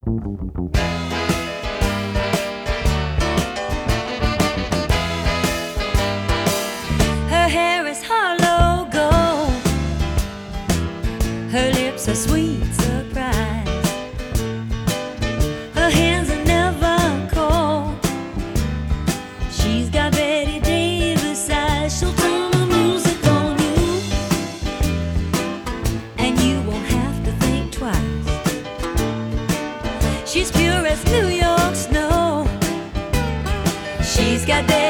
Her hair is hollow gold, her lips are sweet surprise, her hands are never cold. She's got Betty Davis eyes. She'll turn the music on you, and you won't have to think twice. She's pure as New York snow. She's got Betty